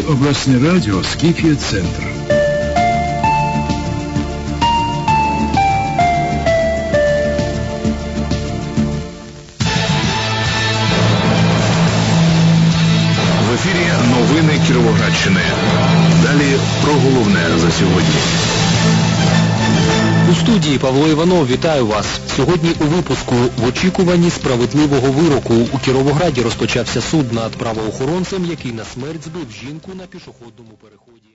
обласне радіо «Скіфія Центр». В ефірі новини Кіровоградщини. Далі про головне за сьогодні. У студії Павло Іванов, вітаю вас. Сьогодні у випуску в очікуванні справедливого вироку у Кіровограді розпочався суд над правоохоронцем, який на смерть збив жінку на пішохідному переході.